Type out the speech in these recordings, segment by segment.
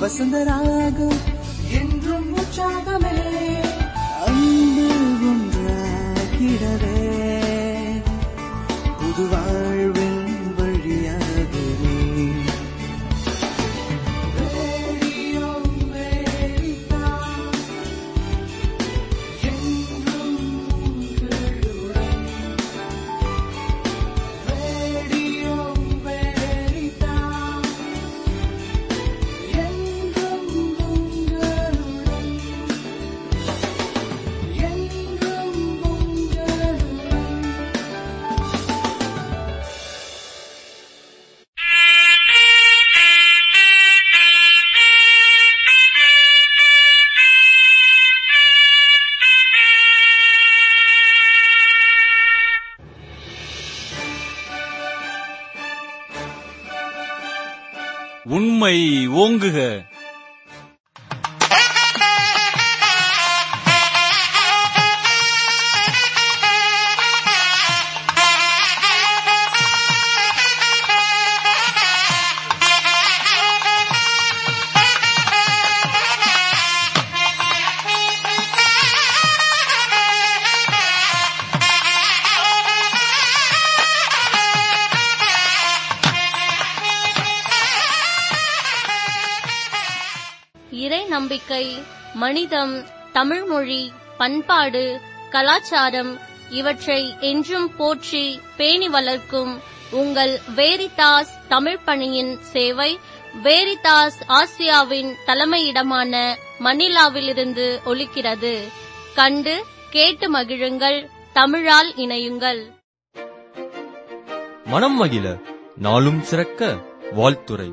வசந்தராகம் என்றும் உற்சாகமே அன்பு ஒன்றாகிடவே புது வாழ்வின் வழியாகவே ரேடியோ அமெரிக்கா என்றும் உங்களுடன். ரேடியோ அமெரிக்கா என்றும் உங்களுடன். என்றும் உங்களுடன். உண்மை ஓங்குக. இறை நம்பிக்கை, மனிதம், தமிழ்மொழி, பண்பாடு, கலாச்சாரம் இவற்றை என்றும் போற்றி பேணி வளர்க்கும் உங்கள் வேரிதாஸ் தமிழ் பணியின் சேவை வேரிதாஸ் ஆசியாவின் தலைமையிடமான மணிலாவிலிருந்து ஒலிக்கிறது. கண்டு கேட்டு மகிழுங்கள். தமிழால் இணையுங்கள். மனம் மகிழ நாளும் சிறக்க வாழ்த்துரை.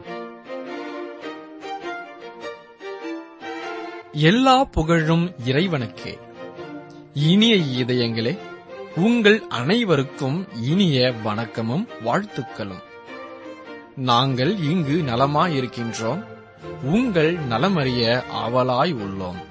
எல்லா புகழும் இறைவனுக்கே. இனிய இதயங்களே, உங்கள் அனைவருக்கும் இனிய வணக்கமும் வாழ்த்துக்களும். நாங்கள் இங்கு நலமாயிருக்கின்றோம். உங்கள் நலமறிய ஆவலாய் உள்ளோம்.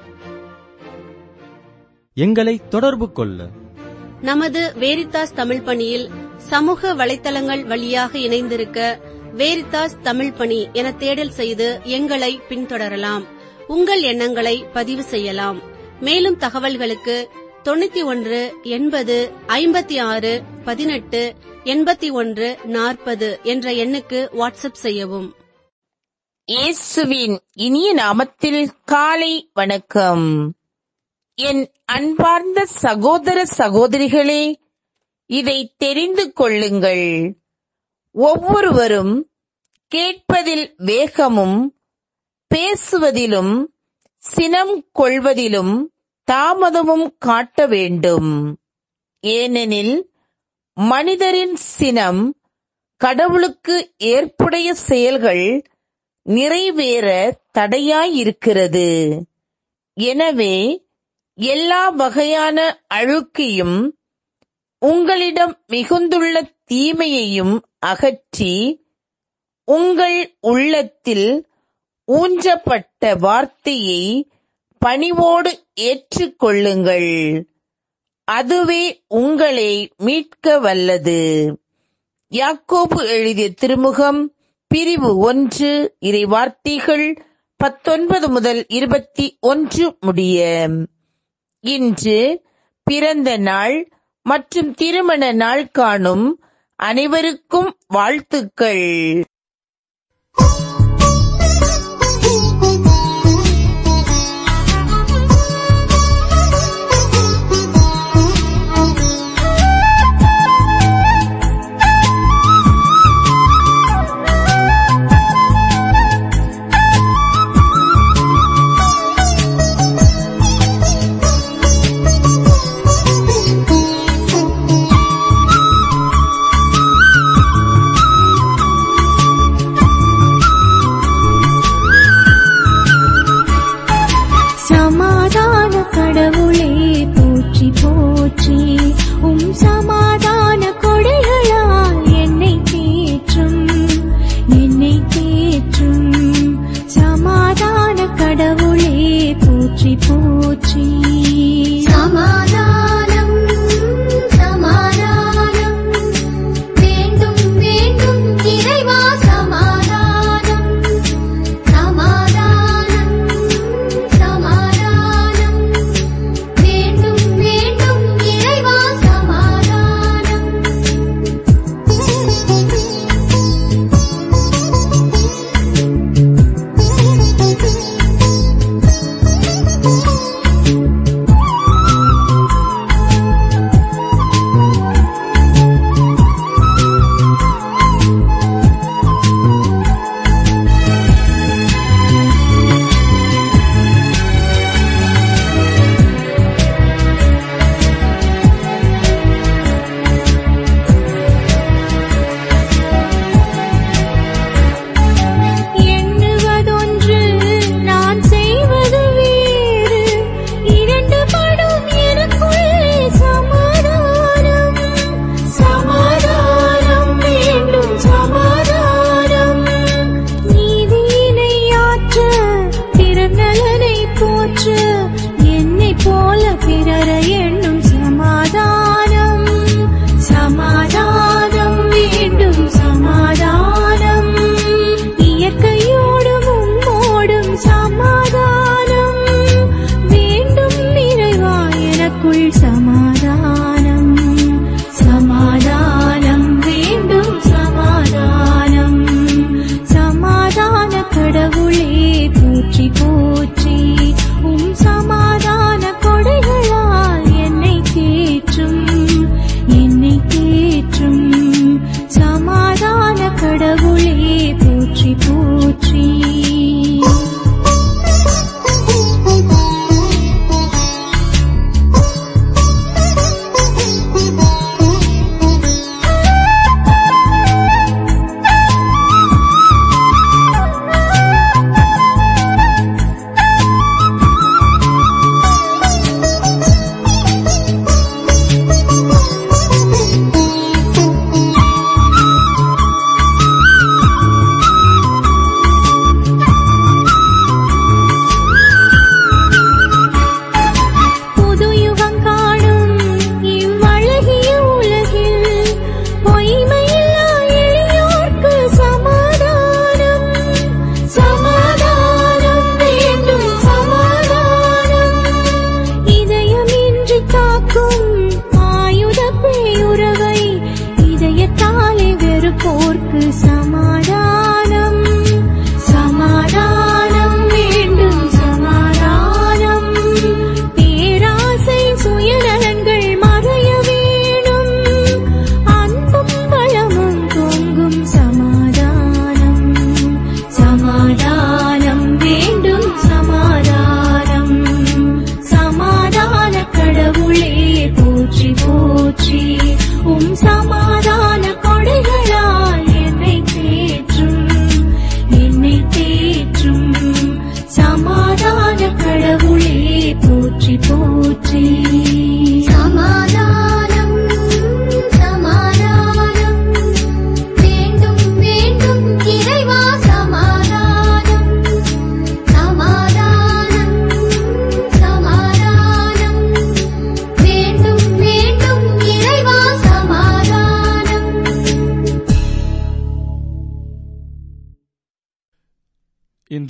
எங்களை தொடர்பு கொள்ள நமது வேரிதாஸ் தமிழ் பணியில் சமூக வலைத்தளங்கள் வழியாக இணைந்திருக்க வேரிதாஸ் தமிழ் பணி என தேடல் செய்து எங்களை பின்தொடரலாம். உங்கள் எண்ணங்களை பதிவு செய்யலாம். மேலும் தகவல்களுக்கு 91 80 56 18 81 40 என்ற எண்ணுக்கு வாட்ஸ்அப் செய்யவும். இயேசுவின் இனிய நாமத்தில் காலை வணக்கம். என் அன்பார்ந்த சகோதர சகோதரிகளே, இதை தெரிந்து கொள்ளுங்கள். ஒவ்வொருவரும் கேட்பதில் வேகமும் பேசுவதிலும் சினம் கொள்வதிலும் தாமதமும் காட்ட வேண்டும். ஏனெனில் மனிதரின் சினம் கடவுளுக்கு ஏற்புடைய செயல்கள் நிறைவேற தடையாயிருக்கிறது. எனவே எல்லா வகையான அழுக்கையும் உங்களிடம் மிகுந்துள்ள தீமையையும் அகற்றி உங்கள் உள்ளத்தில் ஊன்றப்பட்ட வார்த்தையை பணிவோடு ஏற்றுக்கொள்ளுங்கள். அதுவே உங்களை மீட்க வல்லது. யாக்கோபு எழுதிய திருமுகம் பிரிவு 1 இறை வார்த்தைகள் 19 முதல் 21 முடிய. இன்று பிறந்த நாள் மற்றும் திருமண நாள் காணும் அனைவருக்கும் வாழ்த்துக்கள்.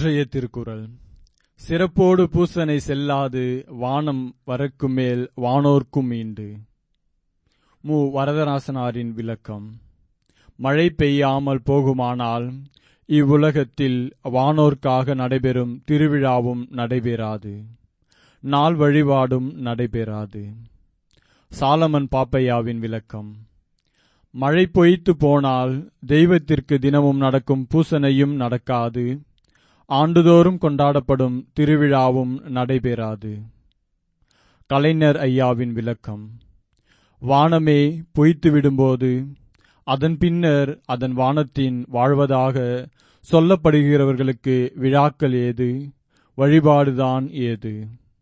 இன்றைய திருக்குறள். சிறப்போடு பூசனை செல்லாது வானம் வரக்கும் மேல் வானோர்க்கும் ஈண்டு. மு. வரதராசனாரின் விளக்கம். மழை பெய்யாமல் போகுமானால் இவ்வுலகத்தில் வானோர்க்காக நடைபெறும் திருவிழாவும் நடைபெறாது, நாள் வழிபாடும் நடைபெறாது. சாலமன் பாப்பையாவின் விளக்கம். மழை பொய்த்து போனால் தெய்வத்திற்கு தினமும் நடக்கும் பூசனையும் நடக்காது, ஆண்டுதோறும் கொண்டாடப்படும் திருவிழாவும் நடைபெறாது. கலைஞர் ஐயாவின் விளக்கம். வானமே பொய்த்துவிடும்போது அதன் பின்னர் அதன் வானத்தின் வாழ்வதாக சொல்லப்படுகிறவர்களுக்கு விழாக்கள் ஏது, வழிபாடுதான் ஏது?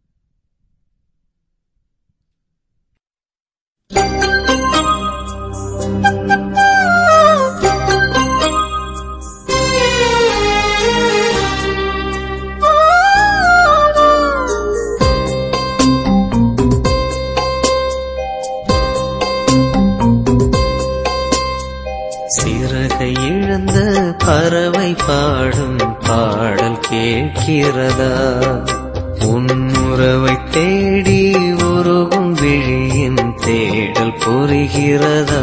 சிறகை இழந்த பறவை பாடும் பாடல் கேட்கிறதா? உன்னுறவை தேடி உருகும் விழியின் தேடல் புரிகிறதா?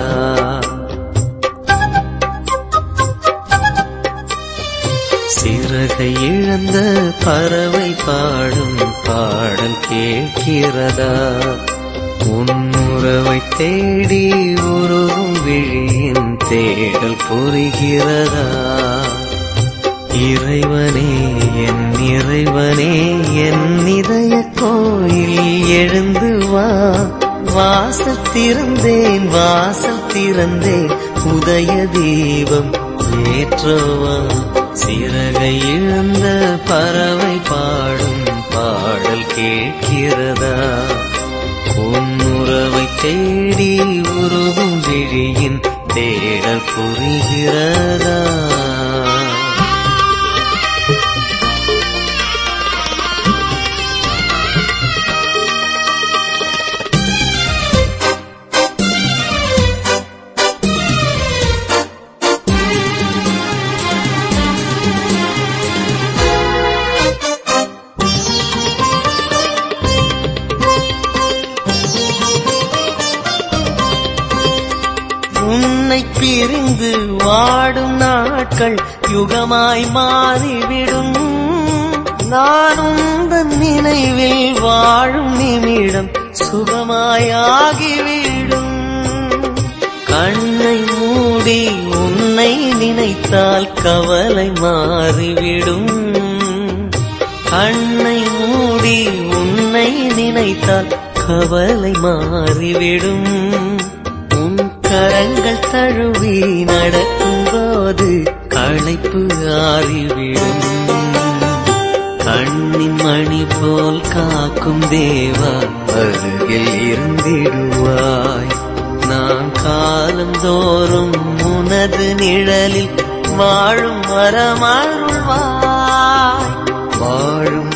சிறகை இழந்த பறவை பாடும் பாடல் கேட்கிறதா? உன்னுறவை தேடி உருகும் விழியின் தேடல் புரிகிறதா? இறைவனே என் இறைவனே, என் இதய கோயில் எழுந்து வா. வாசல் திறந்தேன் வாசல் திறந்தேன், உதய தீபம் ஏற்றவா. சிறகை இழந்த பறவை பாடும் பாடல் கேட்கிறதா? உன்னுறவை தேடி உருகும் விழியின் தேடல் புரிகிறதா? உன்னை பிரிந்து வாடும் நாட்கள் யுகமாய் மாறிவிடும். நான் உந்தன் நினைவில் வாழும் நிமிடம் சுகமாயாகிவிடும். கண்ணை மூடி உன்னை நினைத்தால் கவலை மாறிவிடும். கண்ணை மூடி உன்னை நினைத்தால் கவலை மாறிவிடும். கரங்கள் தழுவி நடக்கும்போது களைப்பு ஆறிவிடும். கண்ணின் மணி போல் காக்கும் தேவா, அருகில் இருந்திடுவாய். நான் காலந்தோறும் உனது நிழலில் வாழும் வரமருள்வாய். வாழும்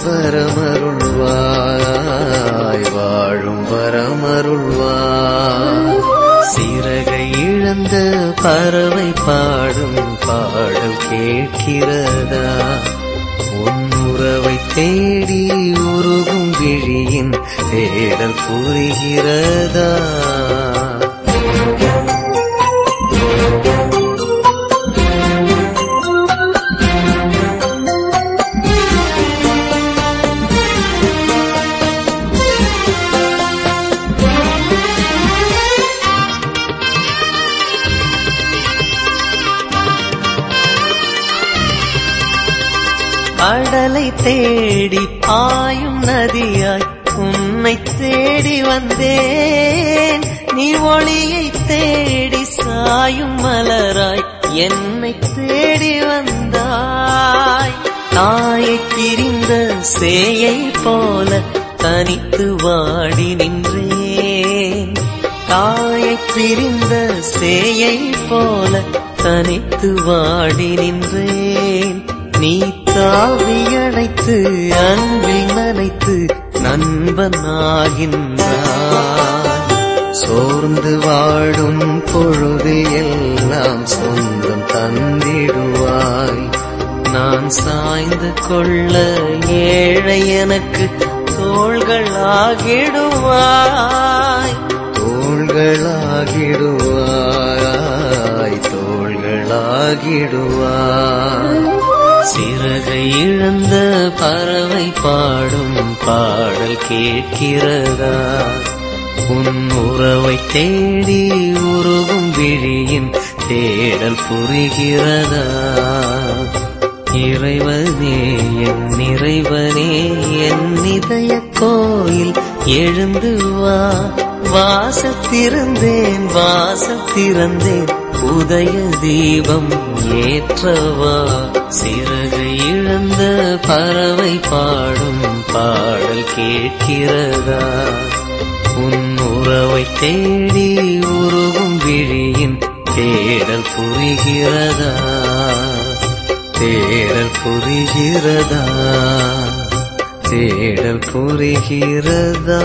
வரமருள்வாய், வாழும் வரமருள்வாய். சிறகை இழந்த பறவை பாடும் பாடல் கேட்கிறதா? உன்னுறவை தேடி உருகும் விழியின் தேடல் புரிகிறதா? கடலை தேடி பாயும் நதியாய் உன்னை தேடி வந்தேன். நீ ஒளியை தேடி சாயும் மலராய் என்னை தேடி வந்தாய். தாயை பிரிந்த சேயை போல தனித்து வாடி நின்றேன். தாயை பிரிந்த சேயை போல தனித்து வாடி நின்றேன். நீ தாவி அணைத்து அன்பில் நனைத்து நண்பனாகின்றாய். சோர்ந்து வாடும் பொழுது எல்லாம் சொந்தம் தந்திடுவாய். நான் சாய்ந்து கொள்ள ஏழை எனக்கு தோள்களாகிடுவாய், தோள்களாகிடுவாய், தோள்களாகிடுவாய். சிறகை இழந்த பறவை பாடும் பாடல் கேட்கிறதா? உன் உறவை தேடி உருகும் விழியின் தேடல் புரிகிறதா? இறைவனே என் இறைவனே என் இதய கோயில் எழுந்து வா, வாசத்திருந்தேன் வாசத்திருந்தேன் உதய தீபம் ஏற்றவா. சிறகை இழந்த பறவை பாடும் பாடல் கேட்கிறதா? உன் உறவை தேடி உருகும் விழியின் தேடல் புரிகிறதா? தேடல் புரிகிறதா? தேடல் புரிகிறதா?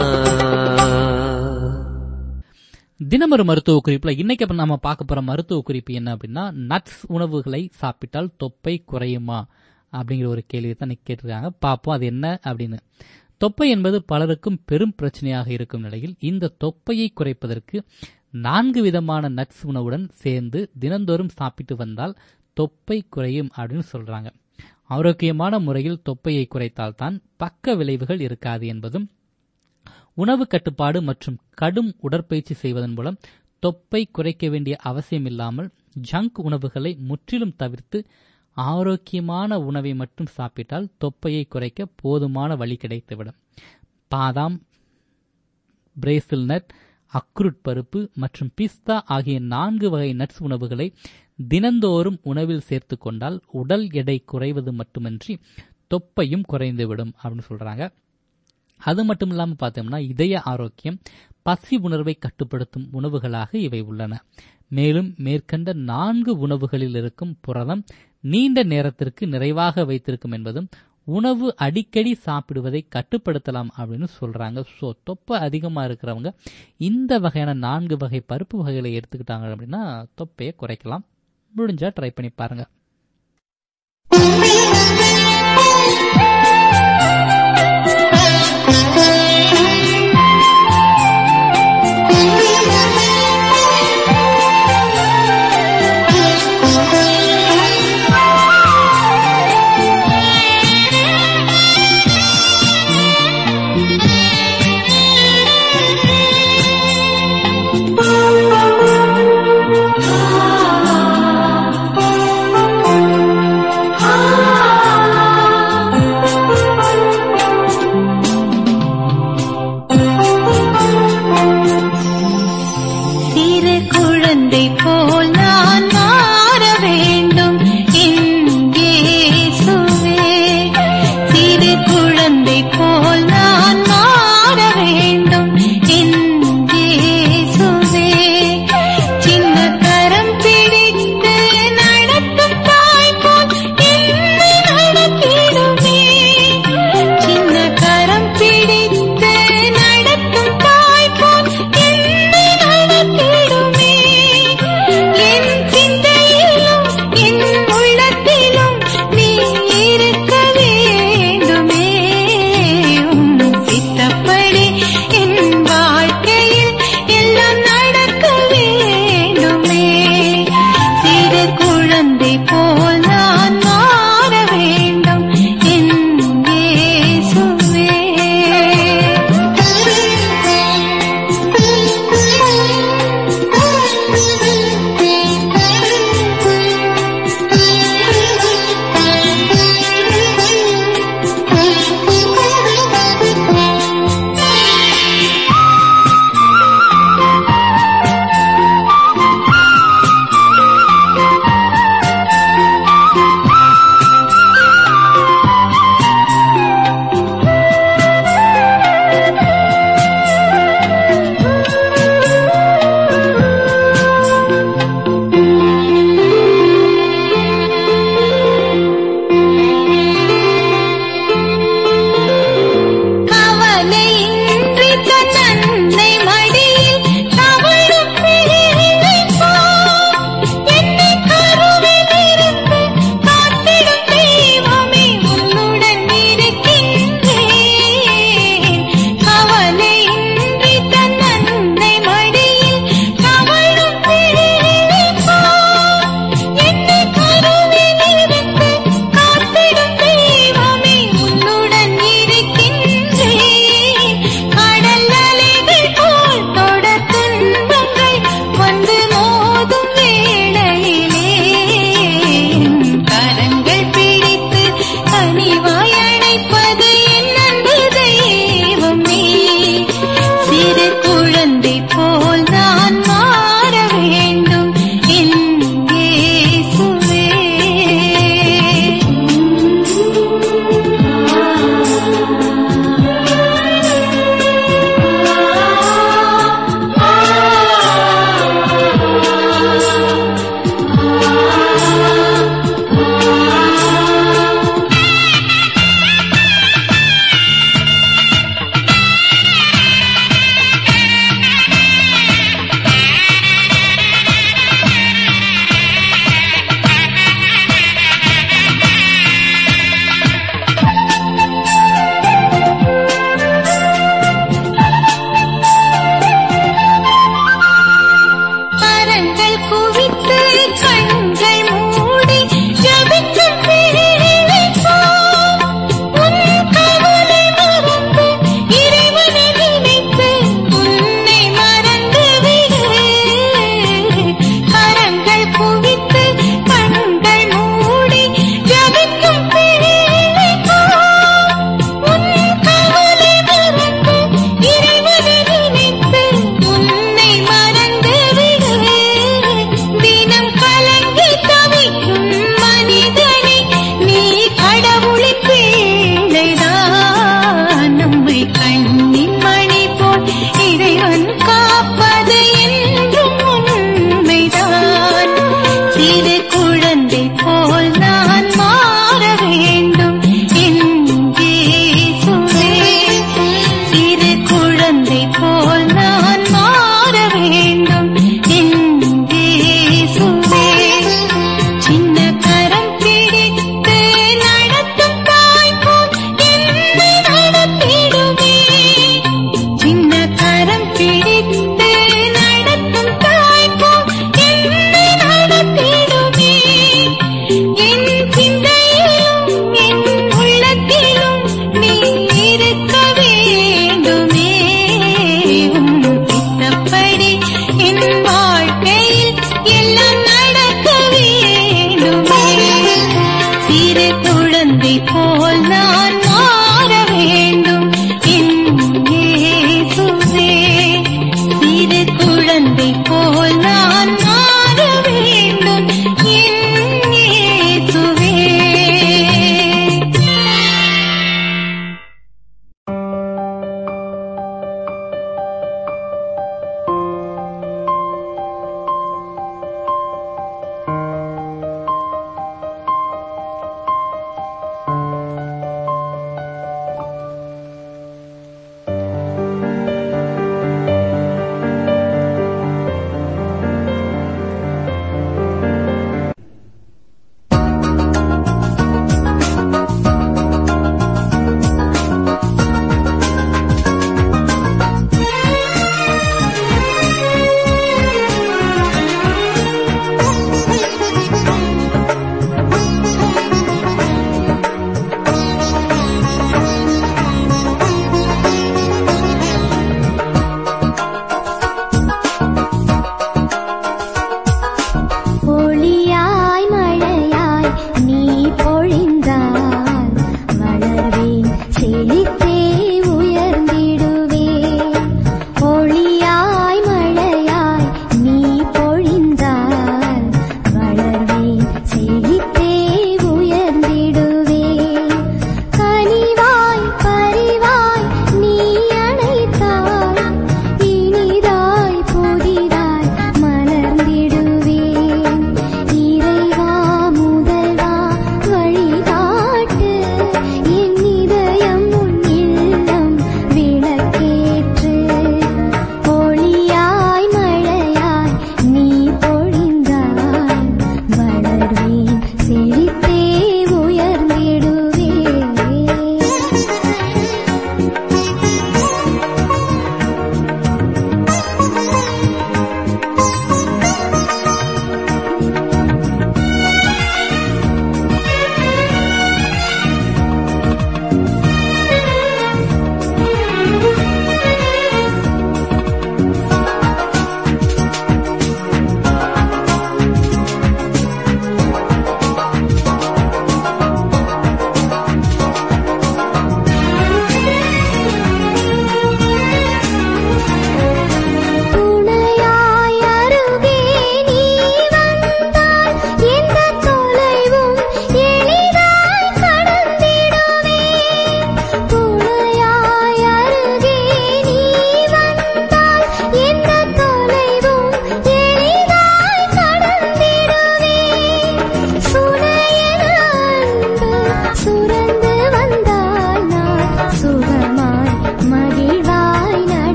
தினமொரு மருத்துவ குறிப்புல இன்னைக்கு நாம பார்க்க போற மருத்துவ குறிப்பு என்ன அப்படின்னா, நட்ஸ் உணவுகளை சாப்பிட்டால் தொப்பை குறையுமா அப்படிங்கிற ஒரு கேள்வி தான் கேட்டிருக்காங்க. பார்ப்போம் அது என்ன அப்படின்னு. தொப்பை என்பது பலருக்கும் பெரும் பிரச்சனையாக இருக்கும் நிலையில் இந்த தொப்பையை குறைப்பதற்கு 4 விதமான நட்ஸ் உணவுடன் சேர்ந்து தினந்தோறும் சாப்பிட்டு வந்தால் தொப்பை குறையும் அப்படின்னு சொல்றாங்க. ஆரோக்கியமான முறையில் தொப்பையை குறைத்தால்தான் பக்க விளைவுகள் இருக்காது என்பதும், உணவு கட்டுப்பாடு மற்றும் கடும் உடற்பயிற்சி செய்வதன் மூலம் தொப்பை குறைக்க வேண்டிய அவசியம் இல்லாமல் ஜங்க் உணவுகளை முற்றிலும் தவிர்த்து ஆரோக்கியமான உணவை மட்டும் சாப்பிட்டால் தொப்பையை குறைக்க போதுமான வழி கிடைத்துவிடும். பாதாம், பிரேசில் நட், அக்ரூட் பருப்பு மற்றும் பிஸ்தா ஆகிய 4 வகை நட்ஸ் உணவுகளை தினந்தோறும் உணவில் சேர்த்து கொண்டால் உடல் எடை குறைவது மட்டுமின்றி தொப்பையும் குறைந்துவிடும் அப்படின்னு சொல்றாங்க. அது மட்டும் இல்லாமல் பார்த்தோம்னா இதய ஆரோக்கியம், பசி உணர்வை கட்டுப்படுத்தும் உணவுகளாக இவை உள்ளன. மேலும் மேற்கண்ட 4 உணவுகளில் இருக்கும் புரதம் நீண்ட நேரத்திற்கு நிறைவாக வைத்திருக்கும் என்பதும் உணவு அடிக்கடி சாப்பிடுவதை கட்டுப்படுத்தலாம் அப்படின்னு சொல்றாங்க. ஸோ தொப்பை அதிகமா இருக்கிறவங்க இந்த வகையான 4 வகை பருப்பு வகைகளை எடுத்துக்கிட்டாங்க அப்படின்னா தொப்பையை குறைக்கலாம். முடிஞ்சா ட்ரை பண்ணி பாருங்க. ah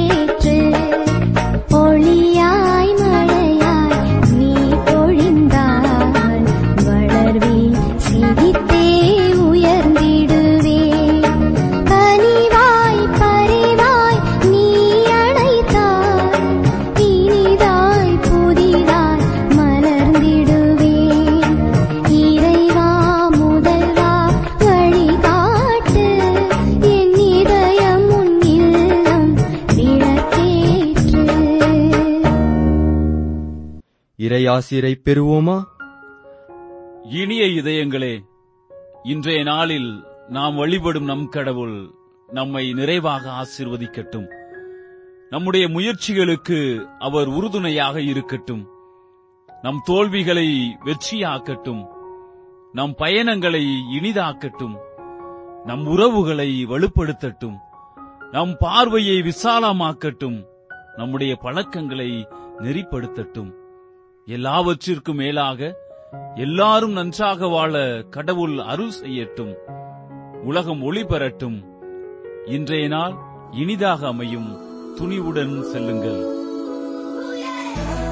விளக்கேற்று ஒளியாய் மழையாய் நீ பொழிந்தால் வளர்வேன் சிரித்தே உயர்ந்திடுவேன் கனிவாய் பரிவாய் நீ அழைத்தால் இனிதாய் புதிதாய் மலர்ந்திடுவேன் இறைவா முதல்வா வழிகாட்டு என் இதயம் உன் இல்லம் விளக்கேற்று. இறையாசிரை பெறுவோமா? இனிய இதயங்களே, இன்றைய நாளில் நாம் வழிபடும் நம் கடவுள் நம்மை நிறைவாக ஆசீர்வதிக்கட்டும். நம்முடைய முயற்சிகளுக்கு அவர் உறுதுணையாக இருக்கட்டும். நம் தோல்விகளை வெற்றியாக்கட்டும். நம் பயணங்களை இனிதாக்கட்டும். நம் உறவுகளை வலுப்படுத்தட்டும். நம் பார்வையை விசாலமாக்கட்டும். நம்முடைய பழக்கங்களை நெறிப்படுத்தட்டும். எல்லாவற்றிற்கும் மேலாக எல்லாரும் நன்றாக வாழ கடவுள் அருள் செய்யட்டும். உலகம் ஒளி பெறட்டும். இன்றைய நாள் இனிதாக அமையும். துணிவுடன் செல்லுங்கள்.